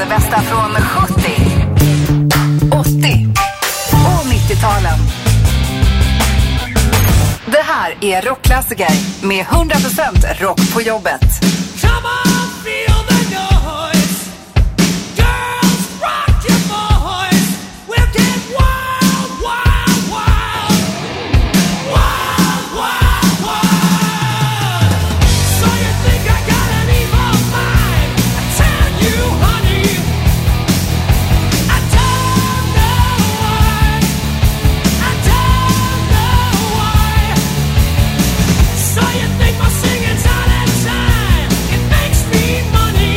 det bästa från 70, 80 och 90-talen. Det här är rockklassiker med 100% rock på jobbet. Come on, feel the noise. Girls, rock your voice. We'll get wild, wild, wild. Wild, wild, wild. So you think I got an evil mind? I tell you, honey, I don't know why. I don't know why. So you think my singing's out of time? It makes me money.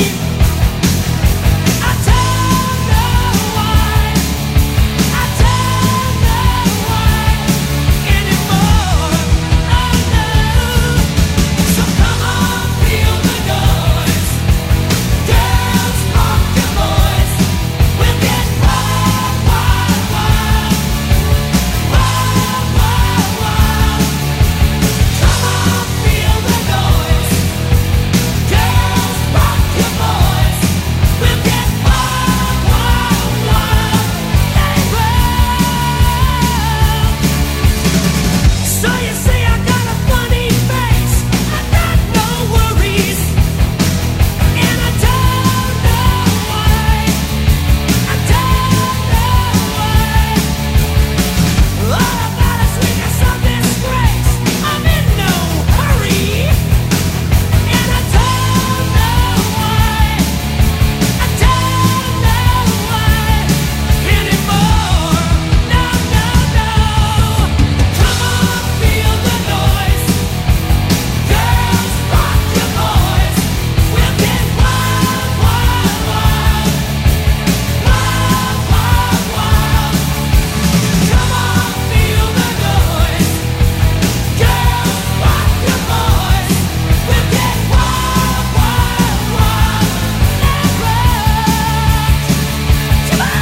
I don't know why. I don't know why anymore. Oh no. So come on, feel the noise. Girls, rock your voice. We'll get wild, wild, wild. Wild, wild, wild. Come on, feel the noise. Girls, rock your voice. We'll get wild, wild, wild. So you say I got a funny face. I got no worries, and I don't know why. I don't know why. All about is we got some disgrace. I'm in no hurry, and I don't know why. I don't know why anymore. No, no, no. Come on, feel the noise. Girls, rock your voice. We'll get wild, wild, wild. Wild, wild, wild. Come on, feel the noise. Girls, rock your voice. We'll get wild, wild, wild. Come on!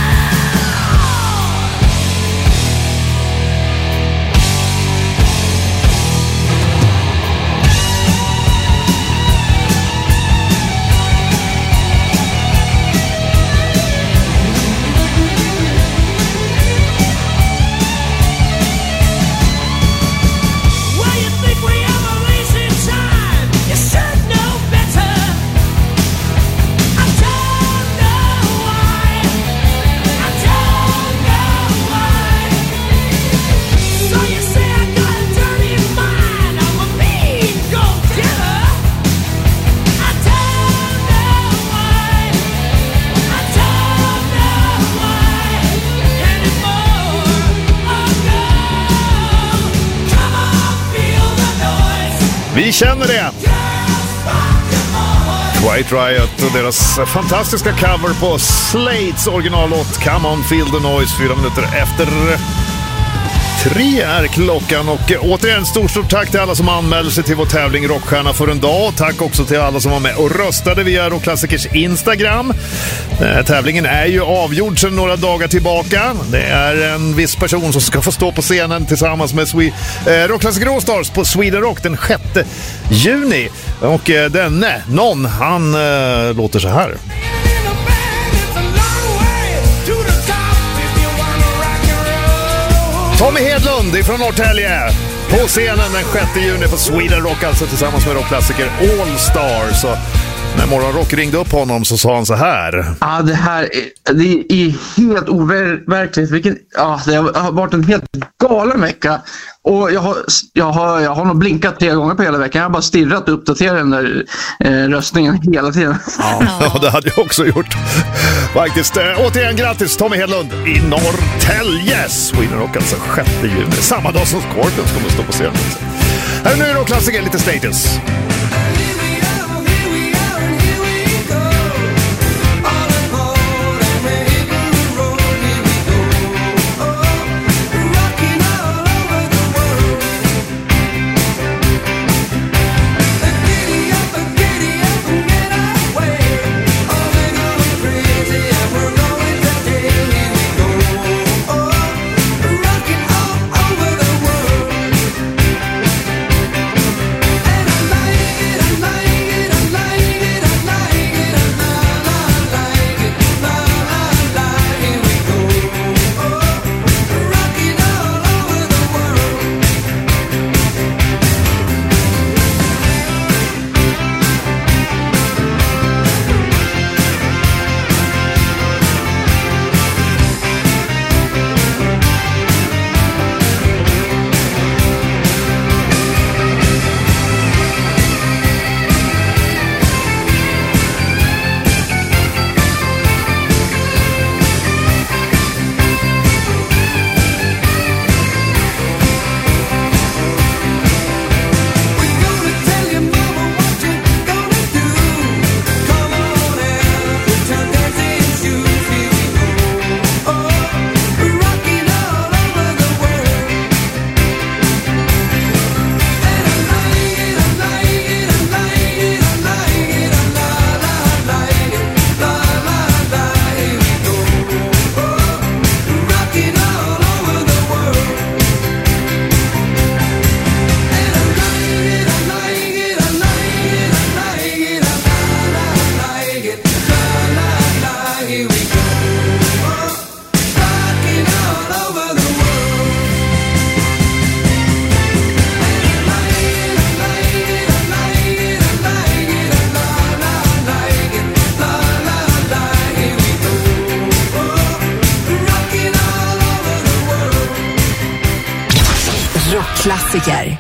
Well, you think we ever wasting time? You should know better. I don't know why. I don't know why. So you say I got a dirty mind? I'm a mean go-getter. I don't know why. I don't know why anymore. Oh no. Come on, feel the noise. Vi känner det. Girls, rock your voice. White Riot och deras fantastiska cover på Slates originallåt Come On Feel The Noise 4 minuter efter 3 är klockan. Och återigen stort tack till alla som anmälde sig till vår tävling Rockstjärna för en dag. Tack också till alla som var med och röstade via Rockklassikers Instagram. Tävlingen är ju avgjord sedan några dagar tillbaka. Det är en viss person som ska få stå på scenen tillsammans med Rockklassiker All-Stars på Sweden Rock den 6 juni. Och någon, han låter så här. Tommy Hedlund ifrån Norrtälje på scenen den 6 juni på Sweden Rock, alltså tillsammans med Rockklassiker All Stars. Så när Morgonrock ringde upp honom så sa han så här. Ja, det är helt overkligt. Det har varit en helt galen vecka. Och jag har nog blinkat 3 gånger på hela veckan. Jag har bara stirrat och uppdaterat den där röstningen hela tiden. Ja, det hade jag också gjort. Faktiskt. Återigen grattis Tommy Hedlund i Norrtälje. Sweden Rock alltså 6 juni. Samma dag som Scorpions kommer att stå på scenen. Här nu är Rockklassiker lite status. All over the world. rockklassiker.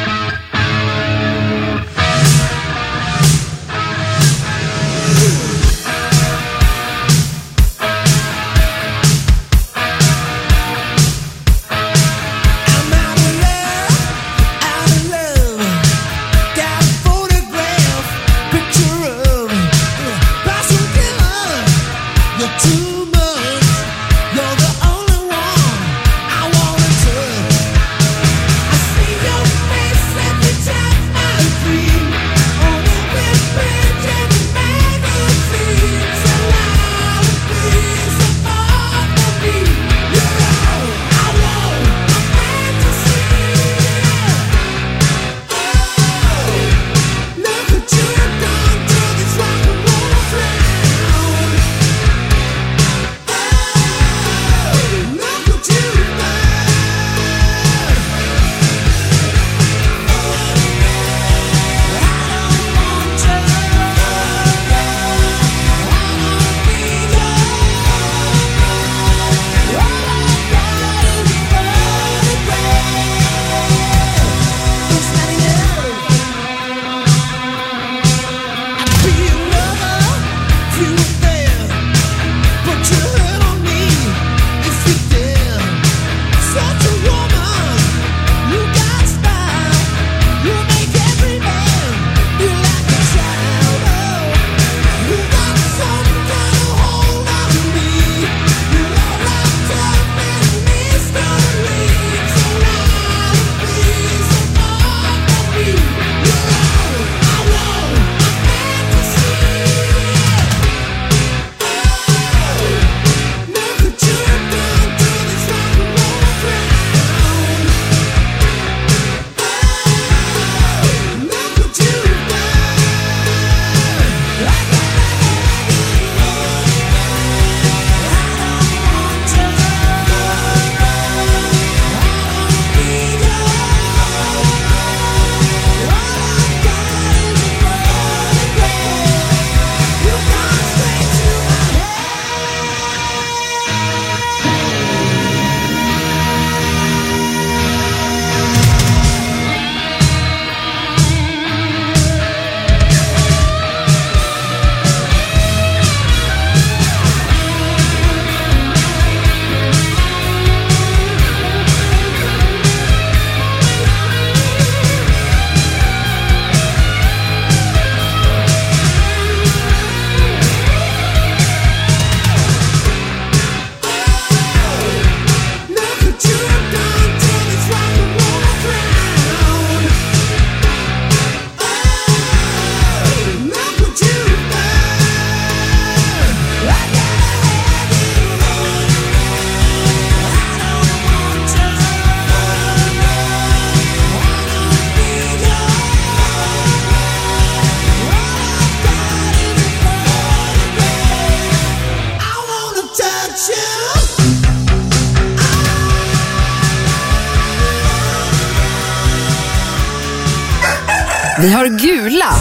Vi har gula,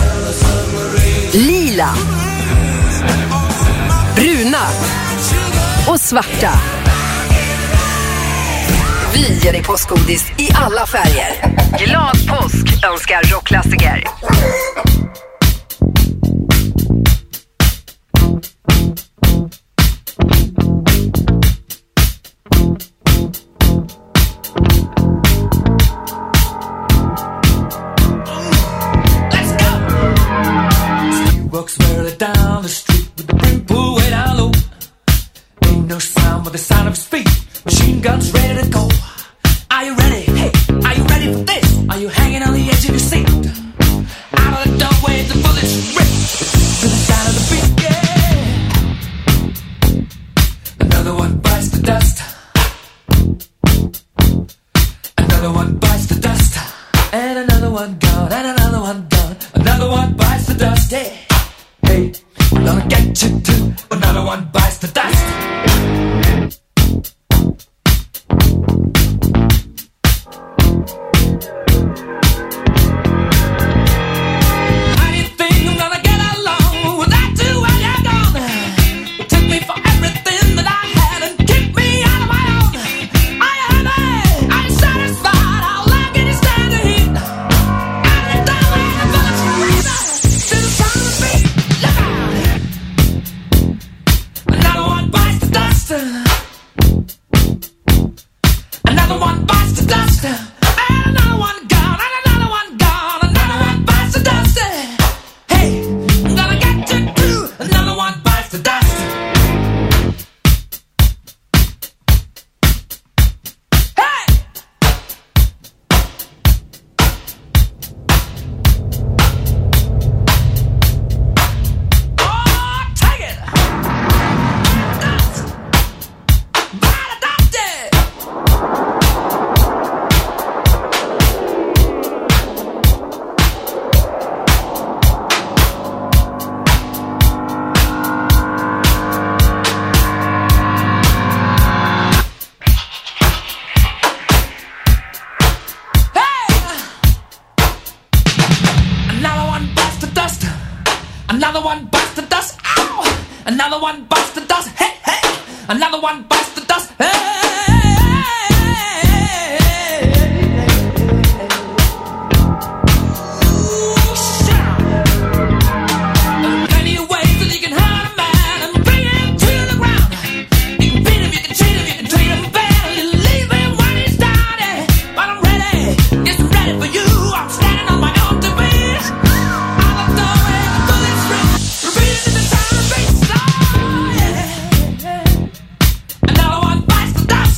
lila, bruna och svarta. Vi ger dig påskgodis i alla färger. Glad påsk önskar rockklassiker. Walks barely down the street with the brim pulled way down low. Ain't no sound but the sound of his feet. Machine guns ready to go. Are you ready? Hey, are you ready for this? Are you hanging on the edge of your seat? Out of the doorway, the bullets rip to the sound of the beat. Yeah. Another one bites the dust. Another one bites the dust. And another one gone. And another one gone. Another one bites the dust. Yeah. Hey, we're gonna get you too. Another one bites the dust. How do you think I'm gonna get along without you when you're gone? You took me for everything that I had and kicked me out of my own. Are you happy? Are you satisfied? How long can you Another one bites the dust. And another one gone. And another one gone. Another one bites the dust. Hey, I'm gonna get you too. Another one bites the dust. Hey! Oh, take it! Dust! Bite the dust! Another one bites the dust. Another one bites the dust. Ow! Another one bites the dust. Hey, hey! Another one bites the dust. Hey! Plenty of ways that you can hurt a man and bring him to the ground. You can beat him, you can cheat him, you can treat him bad. You leave him when he's down. But I'm ready, yes, I'm ready for you. I'm standing on my own defeat. All I'm doing is bullet straight, repeating the sound of bass. Oh, yeah. Another one bites the dust.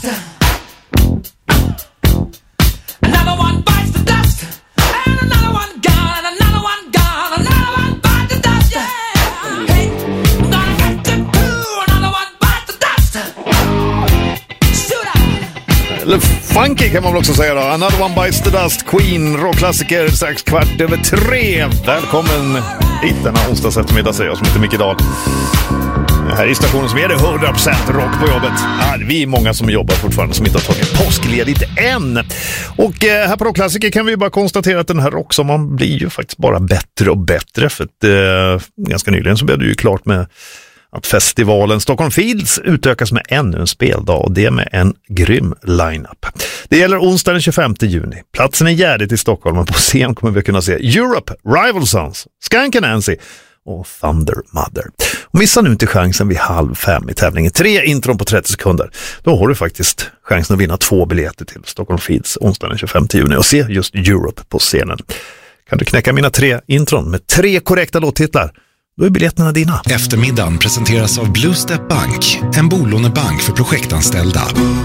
Another one bites the dust. And another one gone. And another one gone. Another one bites the dust. Hey, I'm gonna get you too. Another one bites the dust. Shoot out. Eller funky kan man väl också säga då. Another one bites the dust. Queen, rockklassiker, 3:15. Välkommen hit denna onsdags eftermiddag, säger jag som heter Micke Dahl. Här i stationen som är det 100% rock på jobbet. Vi är många som jobbar fortfarande som inte har tagit påskledigt än. Och här på Rockklassiker kan vi ju bara konstatera att den här rocksommaren blir ju faktiskt bara bättre och bättre. För att ganska nyligen så blev det ju klart med att festivalen Stockholm Fields utökas med ännu en speldag, och det med en grym line-up. Det gäller onsdag den 25 juni. Platsen är Gärdet i Stockholm, och på scen kommer vi kunna se Europe, Rival Sons, Skunk Anansie och Thunder Mother. Och missa nu inte chansen vid 4:30 i tävlingen. 3 intron på 30 sekunder. Då har du faktiskt chansen att vinna 2 biljetter till Stockholm Fields onsdag den 25 juni och se just Europe på scenen. Kan du knäcka mina 3 intron med 3 korrekta låttitlar, då är biljetterna dina. Eftermiddagen presenteras av Blue Step Bank, en bolånebank för projektanställda.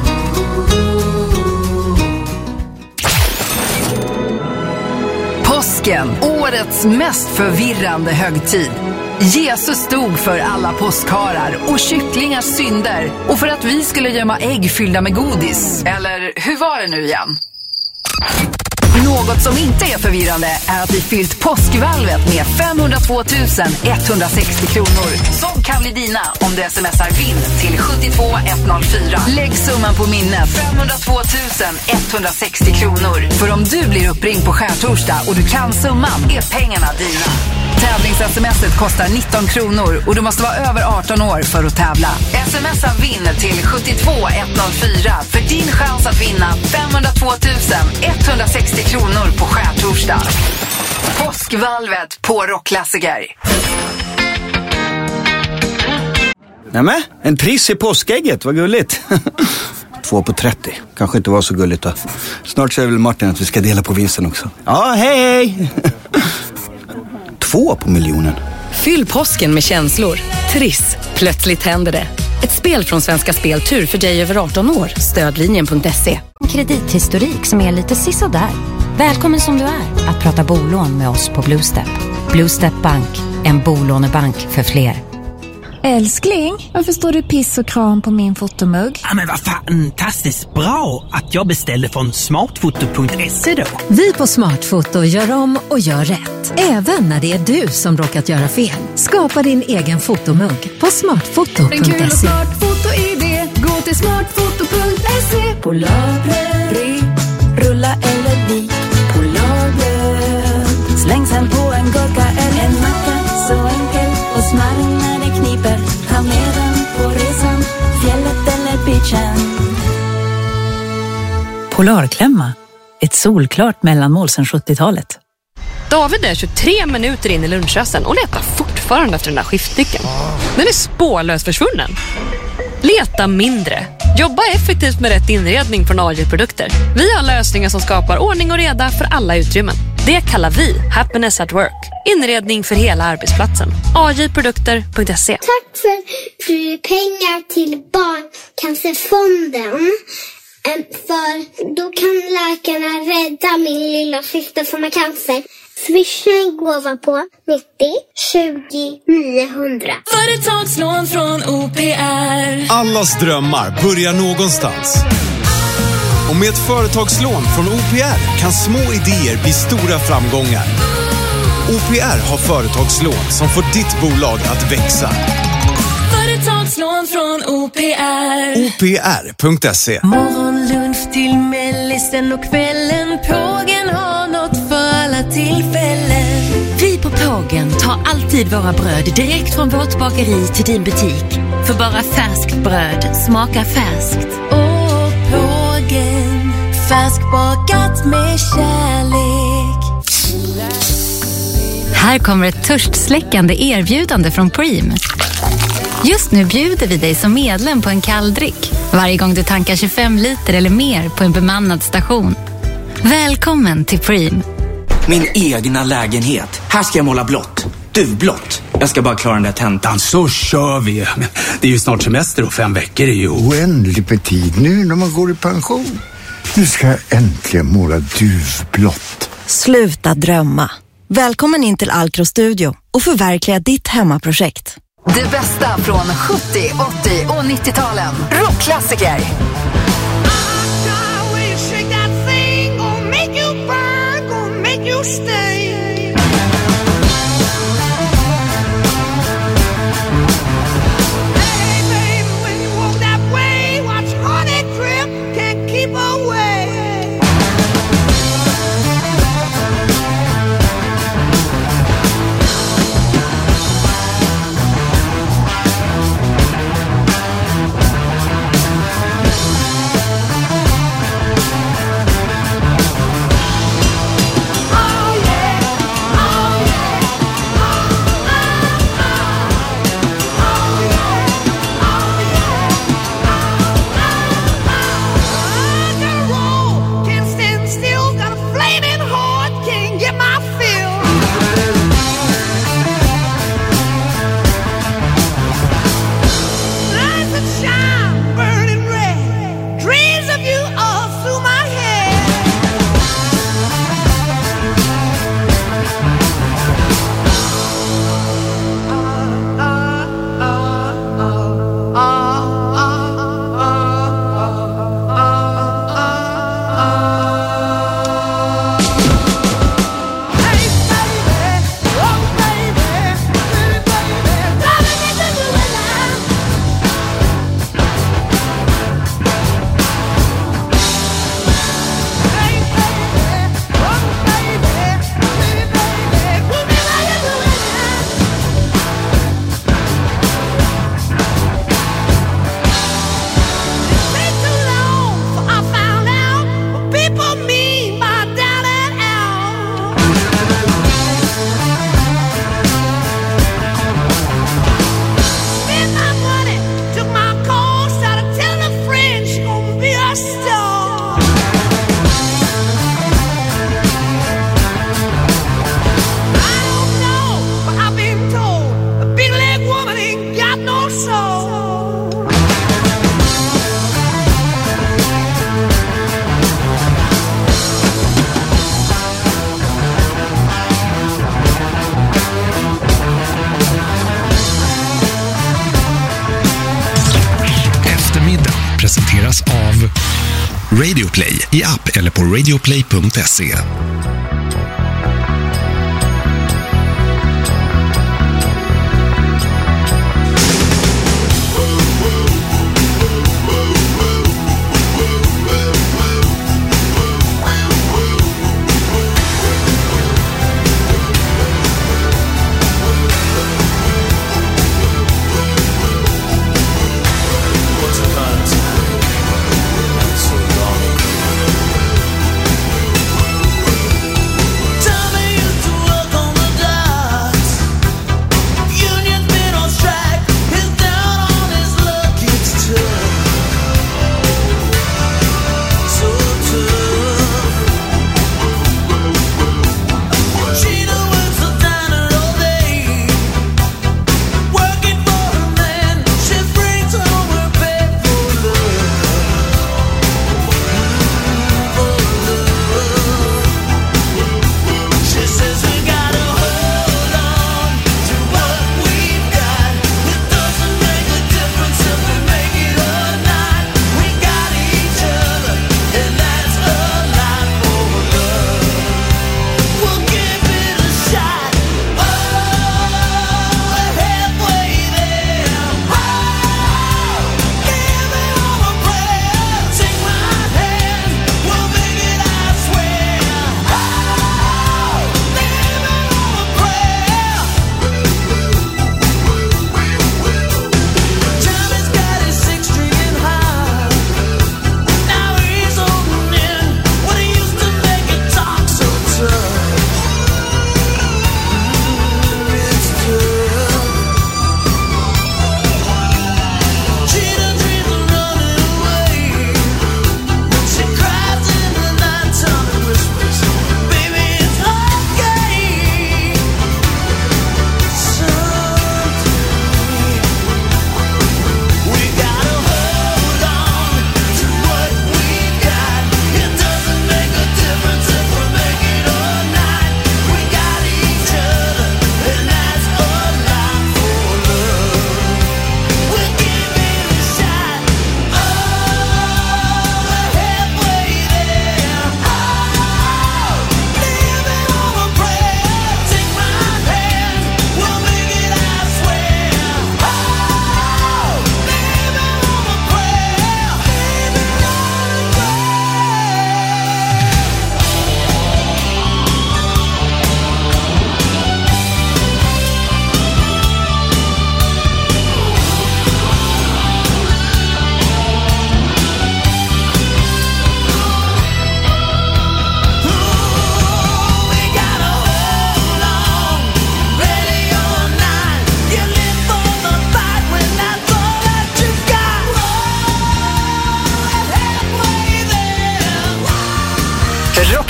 Påsken, årets mest förvirrande högtid. Jesus stod för alla påskharar och kycklingars synder, och för att vi skulle gömma ägg fyllda med godis. Eller hur var det nu igen? Något som inte är förvirrande är att vi fyllt påskvalvet med 502 160 kronor. Som kan bli dina om du smsar vinn till 72104. Lägg summan på minnet, 502 160 kronor. För om du blir uppringd på skärtorsdag och du kan summan, är pengarna dina. Tävlings-smset kostar 19 kronor och du måste vara över 18 år för att tävla. Smsa vinn till 72104 för din chans att vinna 502 160 kronor på skärtorsdag. Påskvalvet på Rockklassiker. Nämen, en triss i påskägget, vad gulligt. 2 på 30, kanske inte var så gulligt då. Snart säger väl Martin att vi ska dela på vinsten också. Ja, hej! 2 på miljonen. Fyll påsken med känslor. Triss, plötsligt händer det. Ett spel från Svenska Spel Tur för dig över 18 år. Stödlinjen.se. Kredithistorik som är lite sisådär. Välkommen som du är att prata bolån med oss på Blue Step. Blue Step Bank, en bolånebank för fler. Älskling, varför står det piss och kram på min fotomugg? Ja, men vad fantastiskt bra att jag beställde från smartfoto.se då. Vi på Smartfoto gör om och gör rätt. Även när det är du som råkat göra fel. Skapa din egen fotomugg på smartfoto.se. En kul och smartfoto-idé. Gå till smartfoto.se. Polarbröd, rulla eller vik. Polarbröd, släng sen på en gurka eller en macka. Så enkel och smarrig när det kniper. Ta med den på resan, fjället eller beachen. Polarklämma. Ett solklart mellanmål sedan 70-talet. David är 23 minuter in i lunchrasten och letar fortfarande efter den där skiftnyckeln. Den är spårlöst försvunnen. Leta mindre. Jobba effektivt med rätt inredning från AJ-produkter. Vi har lösningar som skapar ordning och reda för alla utrymmen. Det kallar vi Happiness at Work. Inredning för hela arbetsplatsen. AJ-produkter.se. Tack för pengar till Barncancerfonden. För då kan läkarna rädda min lilla syster som har cancer. Swisha en gåva på 90 20 900. Företagslån från OPR. Allas drömmar börjar någonstans. Och med ett företagslån från OPR kan små idéer bli stora framgångar. OPR har företagslån som får ditt bolag att växa. Företagslån från OPR. OPR.se. Morgonlunch till mellisen och kvällen. Pågen har något för alla tillfällen. Vi på Pågen tar alltid våra bröd direkt från vårt bageri till din butik. För bara färskt bröd smakar färskt. Och Pågen, färskbakat med kärlek. Här kommer ett törstsläckande erbjudande från Preem. Just nu bjuder vi dig som medlem på en kalldryck varje gång du tankar 25 liter eller mer på en bemannad station. Välkommen till Preem. Min egna lägenhet. Här ska jag måla blått. Duvblått. Jag ska bara klara den där tentan. Så kör vi. Det är ju snart semester och 5 veckor är ju oändligt med tid nu när man går i pension. Nu ska jag äntligen måla duvblått. Sluta drömma. Välkommen in till Alcro Studio och förverkliga ditt hemmaprojekt. Det bästa från 70, 80 och 90-talen. Rockklassiker. Presenteras av Radioplay i app eller på radioplay.se.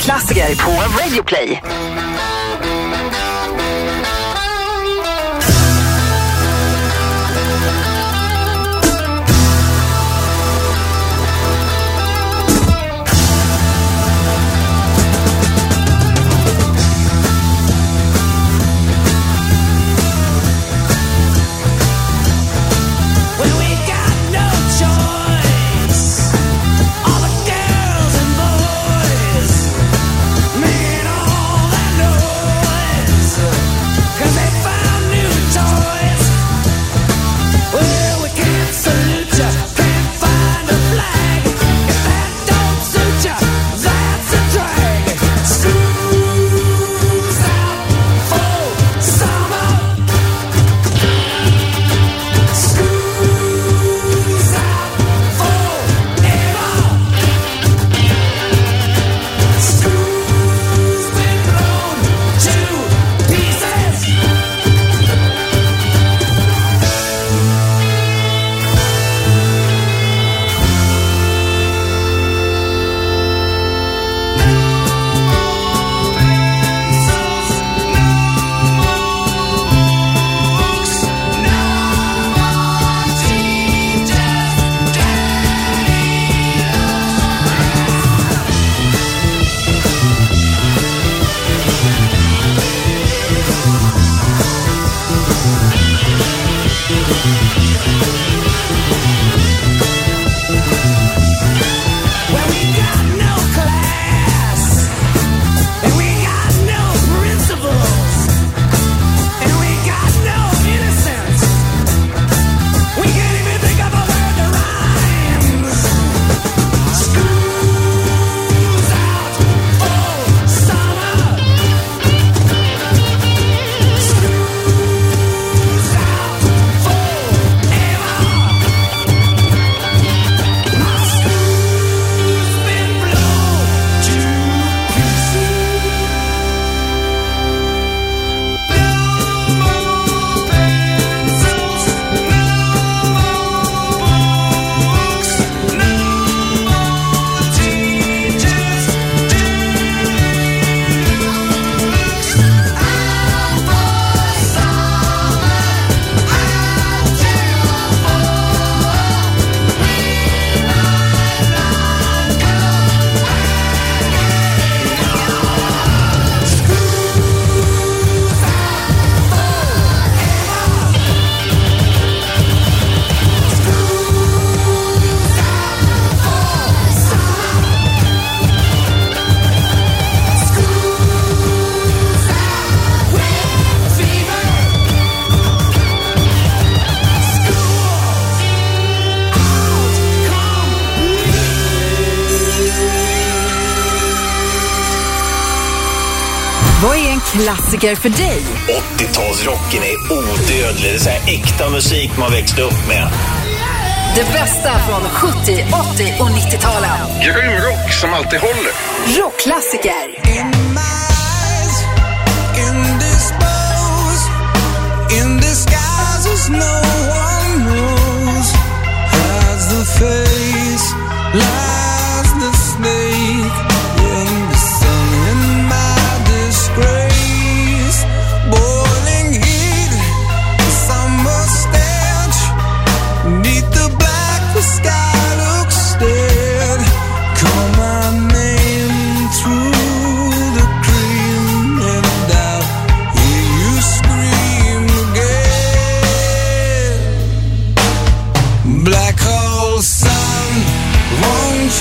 Rockklassiker på Radio Play. Vad är en klassiker för dig? 80-talsrocken är odödlig. Det är så här äkta musik man växte upp med. Det bästa från 70, 80 och 90-talen. Grym rock som alltid håller. Rockklassiker. In disguises no one knows. Hides the face, lies the snake. In the sun, in my disgrace. Boiling heat, summer stench. Neath the black, the sky looks dead. Call my name through the cream, and I'll hear you scream again. Black hole sun, won't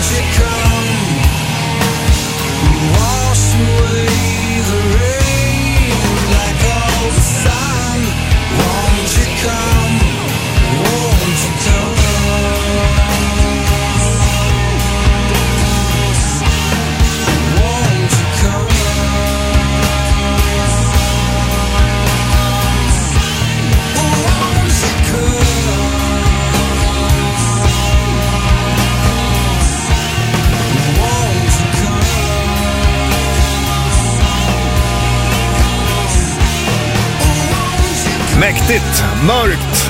Mäktigt, mörkt.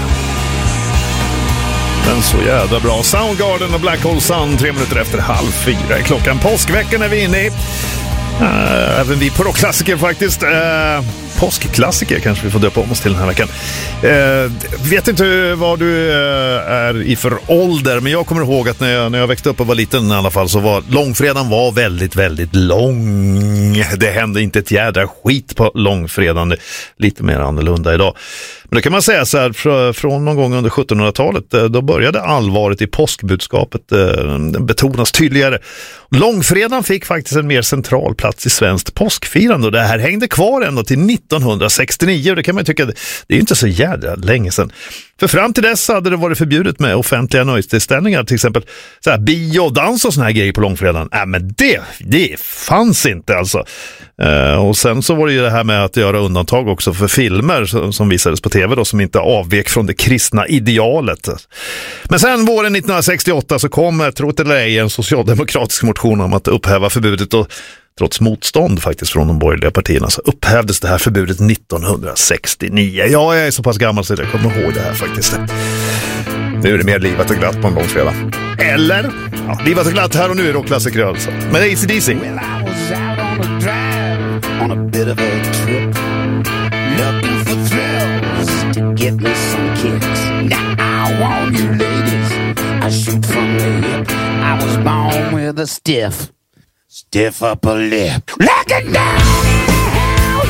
Men så jävla bra. Soundgarden och Black Hole Sun 3 minuter efter 3:30 i klockan. Påskveckan är vi inne i. Även vi på rockklassiker faktiskt. Påskklassiker kanske vi får döpa om oss till den här veckan. Vet inte vad du är i för ålder, men jag kommer ihåg att när jag växte upp och var liten i alla fall, så var långfredagen var väldigt, väldigt lång. Det hände inte ett jädra skit på långfredagen. Lite mer annorlunda idag. Men det kan man säga så här, från någon gång under 1700-talet, då började allvaret i påskbudskapet betonas tydligare. Långfredagen fick faktiskt en mer central plats i svenskt påskfirande, och det här hängde kvar ända till 1969, och det kan man tycka, det är ju inte så jädra länge sedan. För fram till dess hade det varit förbjudet med offentliga nöjestillställningar, till exempel så här, bio, dans och såna här grejer på långfredagen. Men det fanns inte alltså. Och sen så var det ju det här med att göra undantag också för filmer som visades på tv då, som inte avvek från det kristna idealet. Men sen våren 1968 så kom, tro det eller ej, en socialdemokratisk motion om att upphäva förbudet, och trots motstånd faktiskt från de borgerliga partierna så upphävdes det här förbudet 1969. Ja, jag är så pass gammal så jag kommer ihåg det här faktiskt. Nu är det mer livat och glatt på en långfredag. Eller? Ja, livat och glatt här och nu är rockklassiker alltså. Men det är AC/DC. Well, I was out on a drive, on a bit of a trip, looking for thrills to get me some kicks. Now I want you ladies, I shoot from the hip. I was born with a stiff upper lip. Looking down in the house,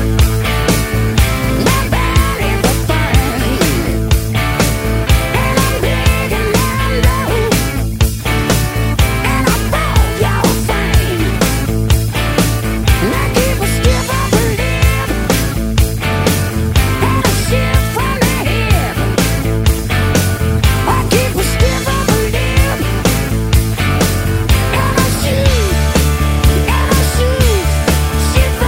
nobody's a thing, and I'm big and I'm low, and I found your fame. I keep a stiff upper lip, and a shift from the hip. I keep a stiff upper lip, and a shoot. Shift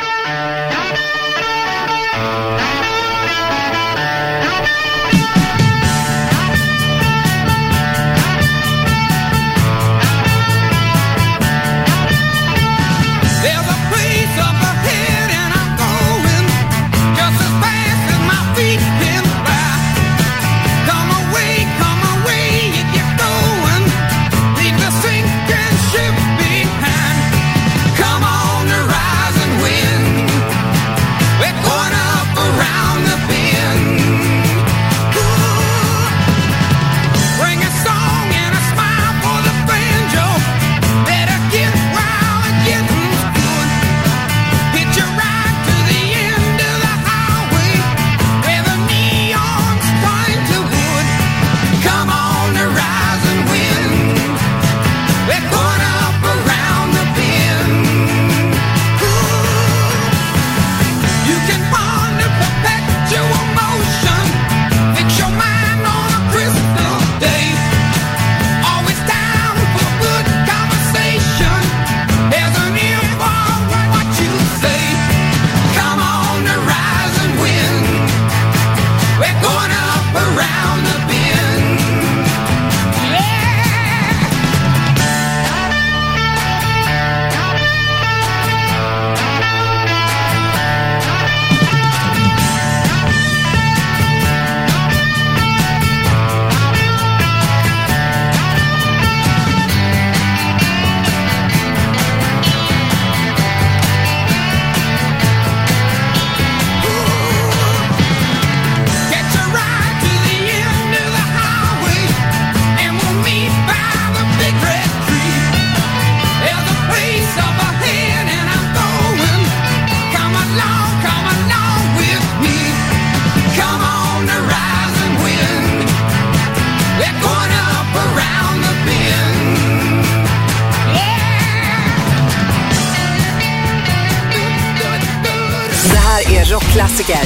Rockklassiker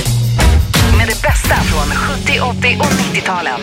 med det bästa från 70, 80 och 90-talen.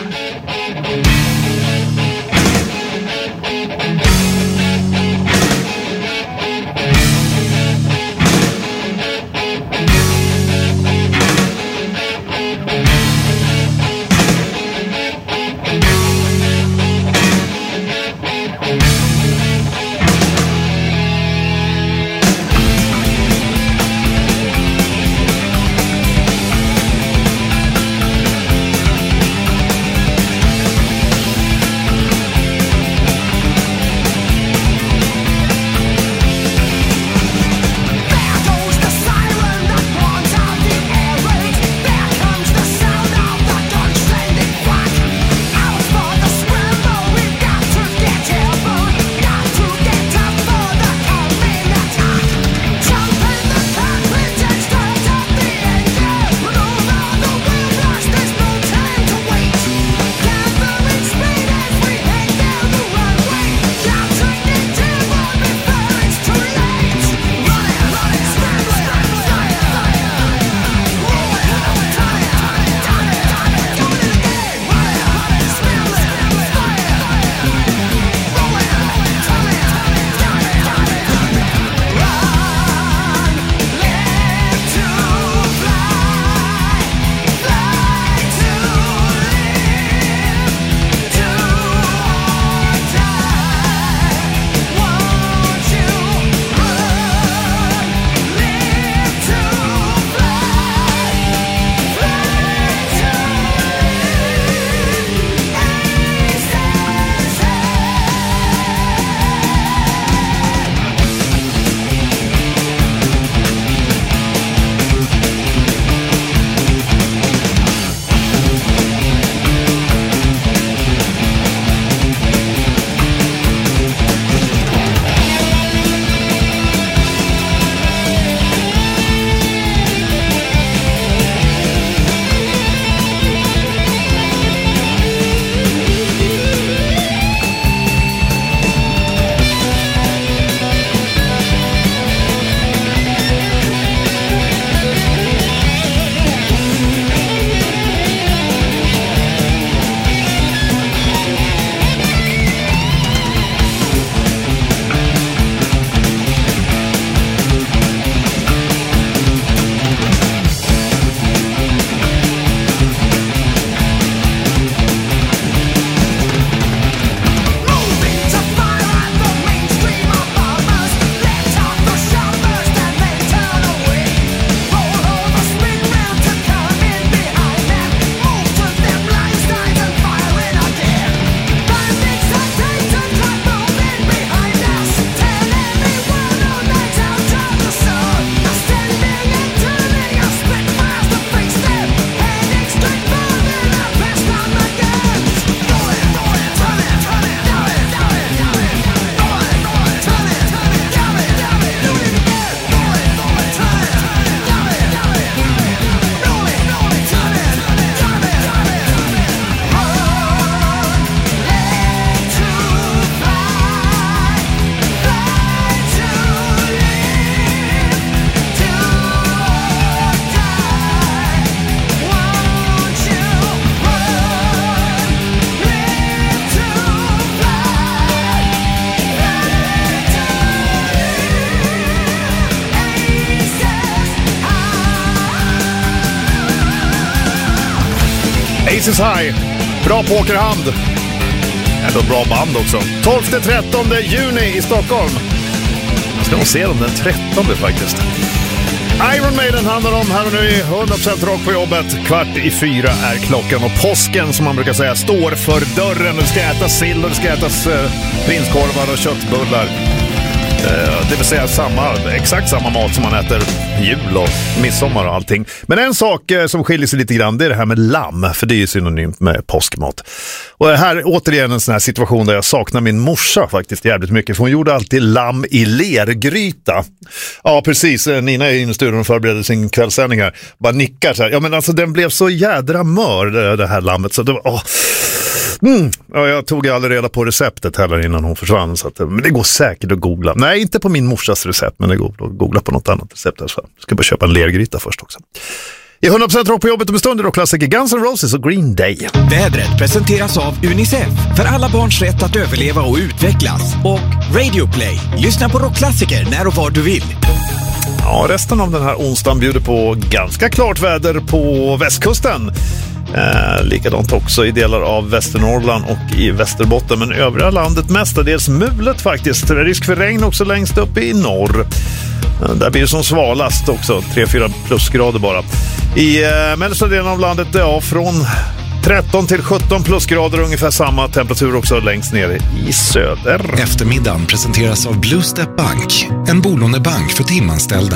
Aces High. Bra pokerhand. Ändå bra band också. 12-13 juni i Stockholm. Jag ska nog se dem den 13 faktiskt. Iron Maiden handlar om här och nu i 100% rock på jobbet. 3:15 är klockan och påsken, som man brukar säga, står för dörren. Det ska ätas sill och det ska ätas prinskorvar och köttbullar. Det vill säga exakt samma mat som man äter jul och midsommar och allting. Men en sak som skiljer sig lite grann, det är det här med lamm, för det är ju synonymt med påskmat. Och här är återigen en sån här situation där jag saknar min morsa faktiskt jävligt mycket, för hon gjorde alltid lamm i lergryta. Ja, precis. Nina är inne i studion och förbereder sin kvällssändning här. Bara nickar så här. Ja, men alltså den blev så jädra mör, det här lammet, så det var... Ja, jag tog aldrig reda på receptet heller innan hon försvann, så att, men det går säkert att googla. Nej, inte på min morsas recept, men det går att googla på något annat recept. Så jag ska bara köpa en lergryta först också. I 100% rock på jobbet och bestånd är då klassiker Guns N' Roses och Green Day. Vädret presenteras av Unicef, för alla barns rätt att överleva och utvecklas. Och Radio Play, lyssna på rockklassiker när och var du vill. Ja, resten av den här onsdagen bjuder på ganska klart väder på västkusten. Likadant också i delar av Västernorrland och i Västerbotten, men övriga landet mestadels mulet faktiskt. Risk för regn också längst upp i norr. Där blir det som svalast också, 3-4 plusgrader bara. I mellersta delen av landet, ja, från 13 till 17 plusgrader, ungefär samma temperatur också längst ner i söder. Eftermiddagen presenteras av Blue Step Bank, en bolånebank för timanställda.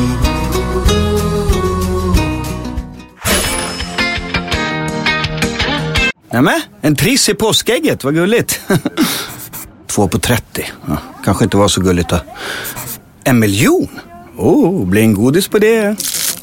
Nämen, en triss i påskägget, vad gulligt. 2 på 30, ja, kanske inte var så gulligt då. 1 miljon? Blir en godis på det.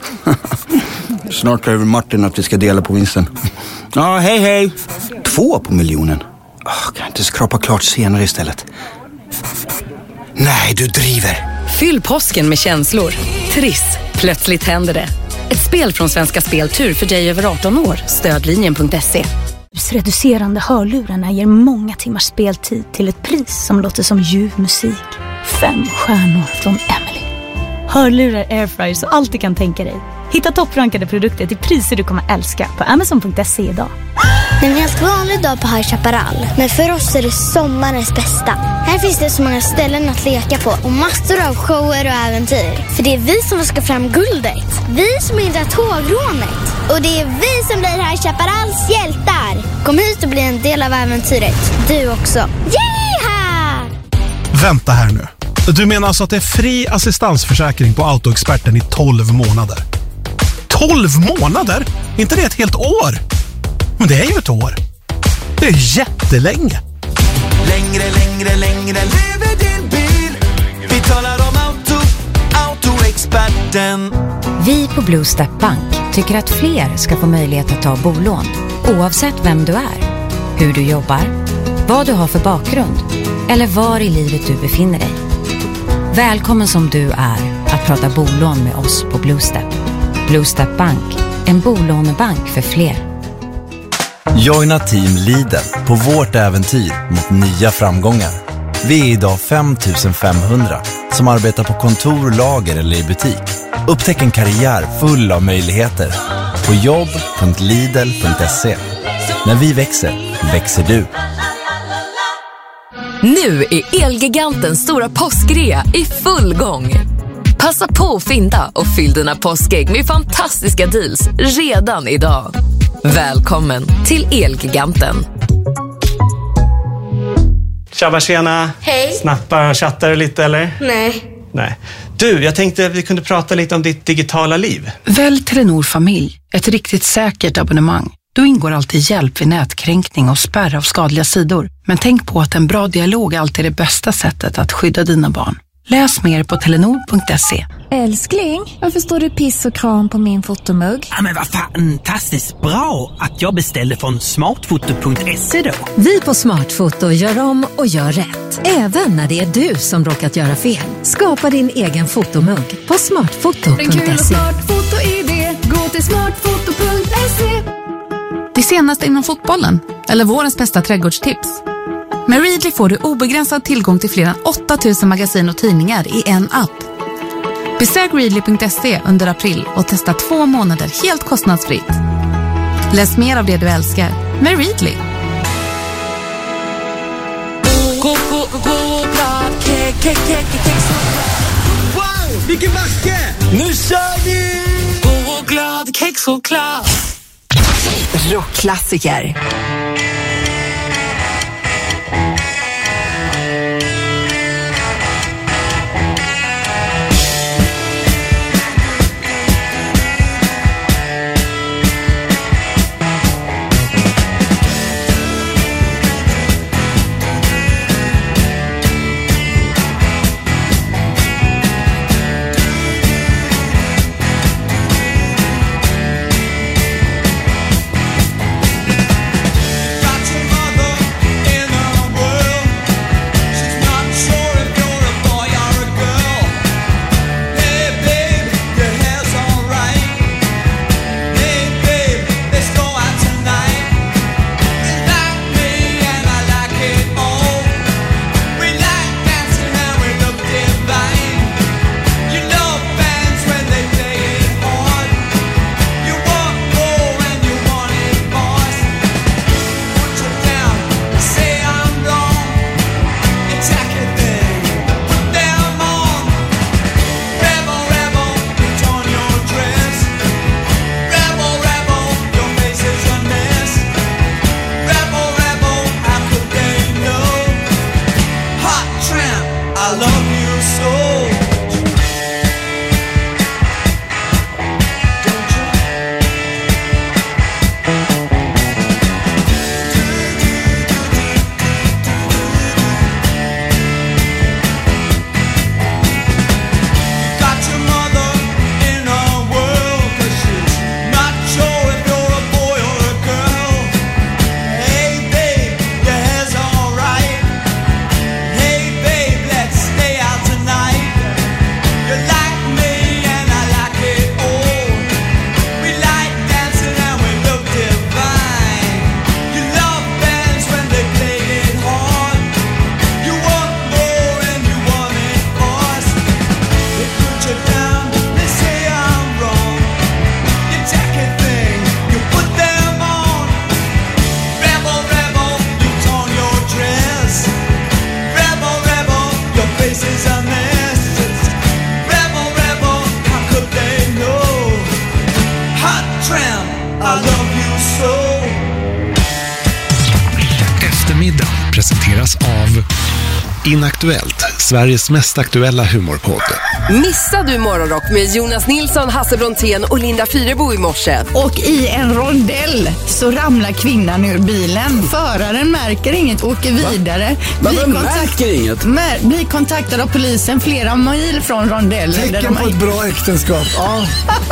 Snart kräver Martin att vi ska dela på vinsten. Ja, hej. 2 på miljonen. Kan jag inte skrapa klart senare istället? Nej, du driver. Fyll påsken med känslor. Triss, plötsligt händer det. Ett spel från Svenska Spel Tur för dig över 18 år. Stödlinjen.se. Reducerande hörlurarna ger många timmars speltid till ett pris som låter som ljuv musik. 5 stjärnor från Emily. Hörlurar, airfryers och allt du kan tänka dig. Hitta topprankade produkter till priser du kommer älska på Amazon.se idag. Det är en helt vanlig dag på High Chaparral, men för oss är det sommarens bästa. Här finns det så många ställen att leka på och massor av shower och äventyr. För det är vi som ska fram guldet. Vi som hindrar tågrånet. Och det är vi som blir High Chaparrals hjältar. Kom hit och bli en del av äventyret. Du också. Yeeha! Vänta här nu. Du menar alltså att det är fri assistansförsäkring på Autoexperten i 12 månader? 12 månader? Inte det ett helt år? Men det är ju ett år. Det är jättelänge. Längre lever din bil. Vi talar om Autoexperten. Vi på Blue Step Bank tycker att fler ska få möjlighet att ta bolån, oavsett vem du är, hur du jobbar, vad du har för bakgrund eller var i livet du befinner dig. Välkommen som du är att prata bolån med oss på Blue Step. Blue Step Bank, en bolånebank för fler. Joina Team Lidl på vårt äventyr mot nya framgångar. Vi är idag 5500 som arbetar på kontor, lager eller i butik. Upptäck en karriär full av möjligheter på jobb.lidl.se. När vi växer, växer du. Nu är Elgigantens stora påskrea i full gång. Passa på att fynda och fyll dina påskägg med fantastiska deals redan idag. Välkommen till Elgiganten. Tjabba, tjena. Hej. Snappar och chattar lite, eller? Nej. Du, jag tänkte att vi kunde prata lite om ditt digitala liv. Välj Telenor Familj, ett riktigt säkert abonnemang. Då ingår alltid hjälp vid nätkränkning och spärr av skadliga sidor. Men tänk på att en bra dialog alltid är det bästa sättet att skydda dina barn. Läs mer på telenor.se. Älskling, varför står det piss och kram på min fotomugg? Ja, men vad fantastiskt bra att jag beställde från smartfoto.se då. Vi på Smartfoto gör om och gör rätt. Även när det är du som råkat göra fel. Skapa din egen fotomugg på smartfoto.se. Smartfoto-ID, gå till smartfoto.se. Det senaste inom fotbollen, eller vårens bästa trädgårdstips. Med Readly får du obegränsad tillgång till fler än 8000 magasin och tidningar i en app. Besök Readly.se under april och testa 2 månader helt kostnadsfritt. Läs mer av det du älskar med Readly. Wow, vilken backe! Nu kör vi! Glad kexchoklad. Rockklassiker. Presenteras av Inaktuellt, Sveriges mest aktuella humorpodd. Missade du Morgonrock med Jonas Nilsson, Hasse Brontén och Linda Fyrebo i morse? Och i en rondell så ramlar kvinnan ur bilen. Föraren märker inget, åker vidare. Blir kontaktad av polisen flera mil från rondellen. Tecken på ett bra äktenskap. Ja.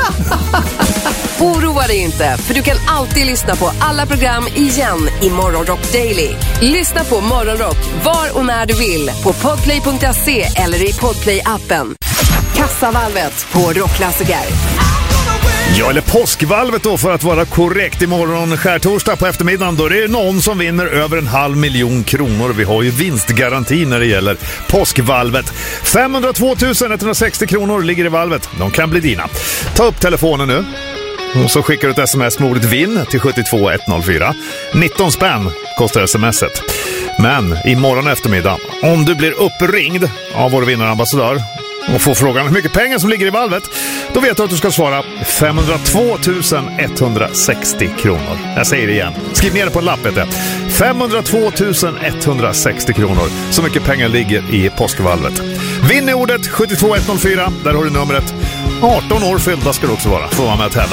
Oroa dig inte, för du kan alltid lyssna på alla program igen i Morgonrock Daily. Lyssna på Morgonrock var och när du vill på podplay.se eller i Podplay-appen. Kassavalvet på Rockklassiker. Ja, eller påskvalvet då för att vara korrekt. Imorgon skärtorsdag på eftermiddagen då det är någon som vinner över 500 000 kronor. Vi har ju vinstgaranti när det gäller påskvalvet. 502 160 kronor ligger i valvet. De kan bli dina. Ta upp telefonen nu. Och så skickar du ett sms med ordet vinn till 72104. 19 spänn kostar smset. Men imorgon eftermiddag, om du blir uppringd av vår vinnarambassadör och får frågan hur mycket pengar som ligger i valvet, då vet du att du ska svara 502 160 kronor. Jag säger det igen. Skriv ner det på en lapp, vet jag. 502 160 kronor. Så mycket pengar ligger i påskvalvet. Vinn i ordet 72104. Där har du numret. 18 år fyllda ska du också vara. Får vara med att tävla.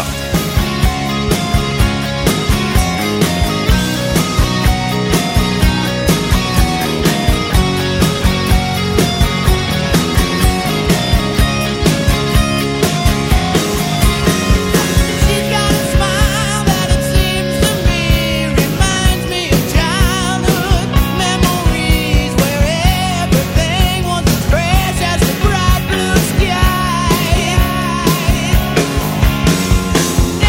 Yeah.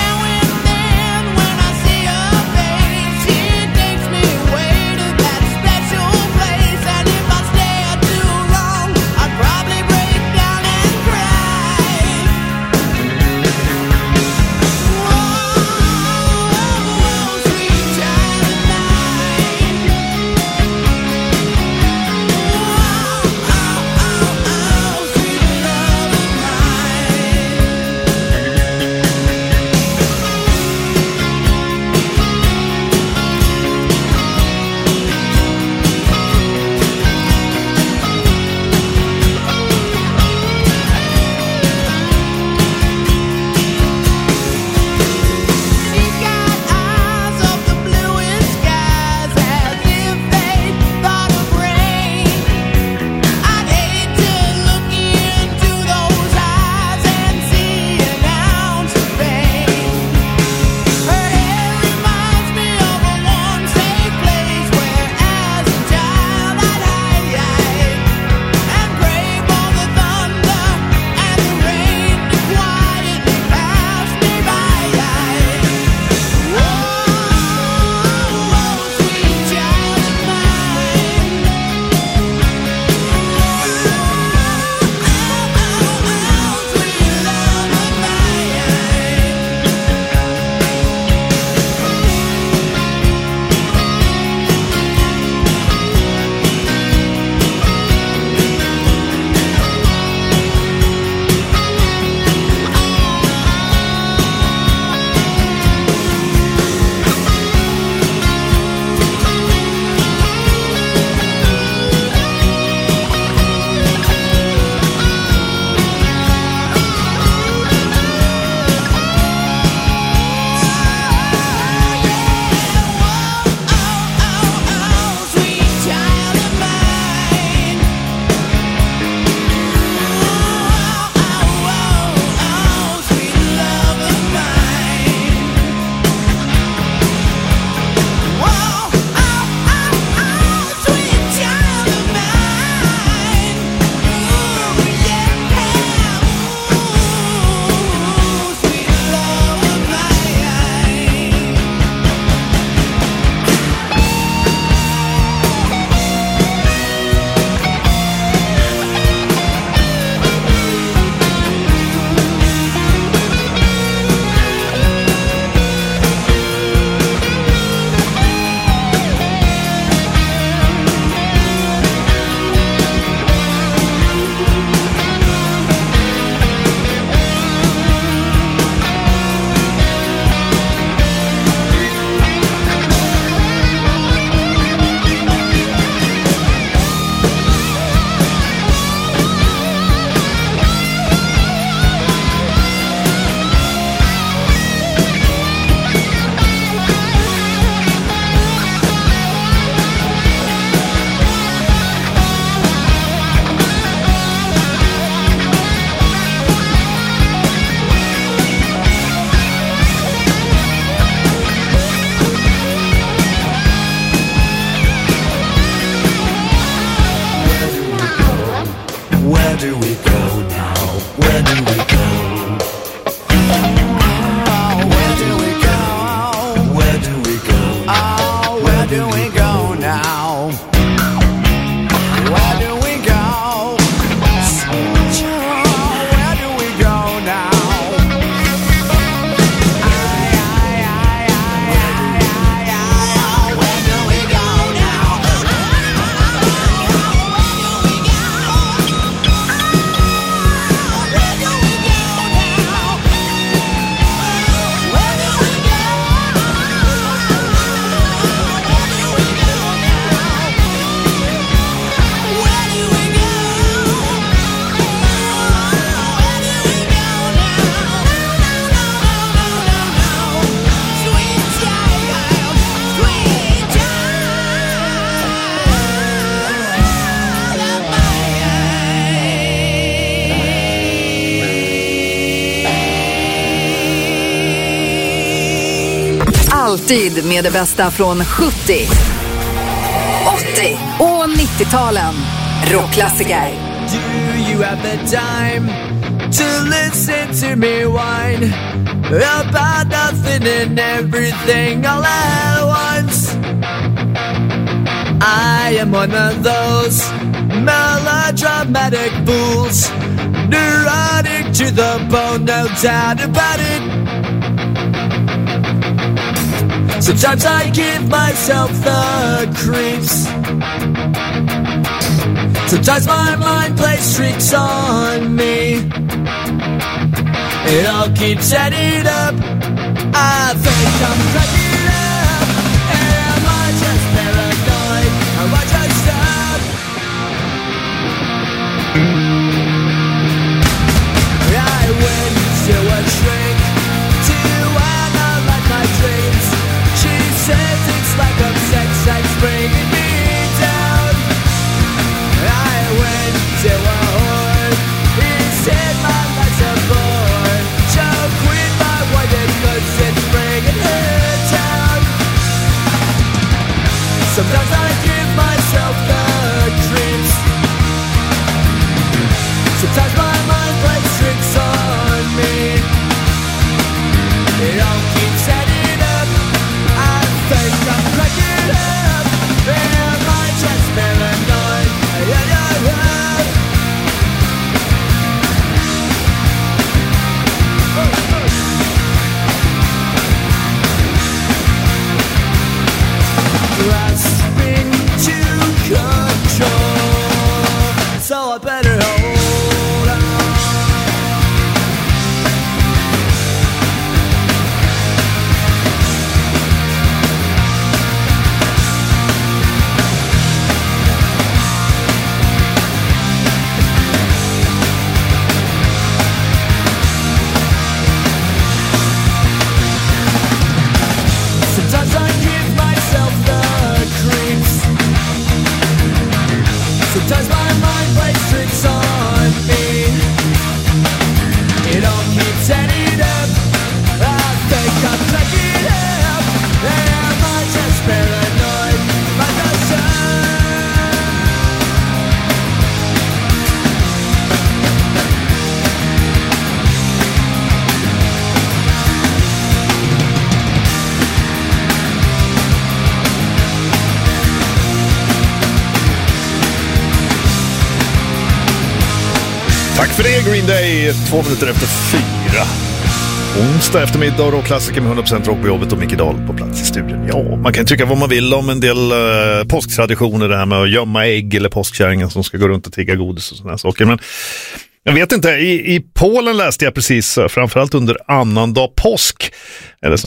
Alltid med det bästa från 70, 80 och 90-talen. Rockklassiker. Do you have the time to listen to me whine about nothing and everything all at once? I am one of those melodramatic fools, neurotic to the bone, no doubt about it. Sometimes I give myself the creeps. Sometimes my mind plays tricks on me. It all keeps adding up. I think I'm cracking up. Am I just paranoid? Am I just up? I went to a shrink to analyze my dreams. She says it's like a sex that's bringing me down. I went to a whore. He said my life's a bore. So quit my wife cause it's bringing her down. Sometimes I give myself the creeps. Sometimes my mind plays tricks on me. It all keeps adding up. I think I'm cracking up. Am I just paranoid? Yeah, yeah, yeah. Grasping to control, so I better hold on. Sometimes I give myself the creeps. Sometimes my mind plays tricks on me. It all keeps adding up. I think I'm cracking up. Am I just paranoid? Am I just Tack för det, Green Day. 2 minuter efter 4. Onsdag eftermiddag och klassiker med 100% rock på jobbet och Micke Dahl på plats i studion. Ja, man kan tycka vad man vill om en del påsktraditioner, det här med att gömma ägg eller påskkärringen som ska gå runt och tigga godis och sådana här saker. Men jag vet inte, i Polen läste jag precis, framförallt under annandag påsk, eller